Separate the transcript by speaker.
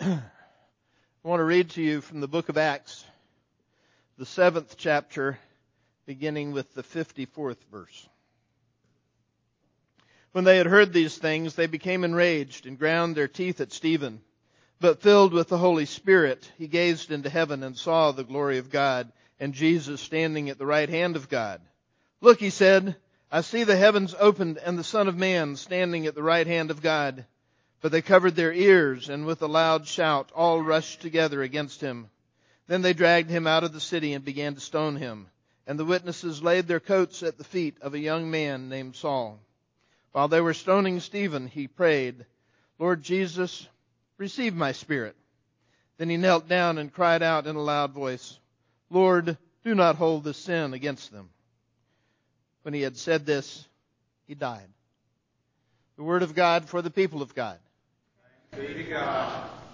Speaker 1: I want to read to you from the book of Acts, the 7th chapter, beginning with the 54th verse. When they had heard these things, they became enraged and ground their teeth at Stephen. But filled with the Holy Spirit, he gazed into heaven and saw the glory of God and Jesus standing at the right hand of God. "Look," he said, "I see the heavens opened and the Son of Man standing at the right hand of God." But they covered their ears, and with a loud shout all rushed together against him. Then they dragged him out of the city and began to stone him. And the witnesses laid their coats at the feet of a young man named Saul. While they were stoning Stephen, he prayed, "Lord Jesus, receive my spirit." Then he knelt down and cried out in a loud voice, "Lord, do not hold this sin against them." When he had said this, he died. The word of God for the people of God.
Speaker 2: Thanks be to God.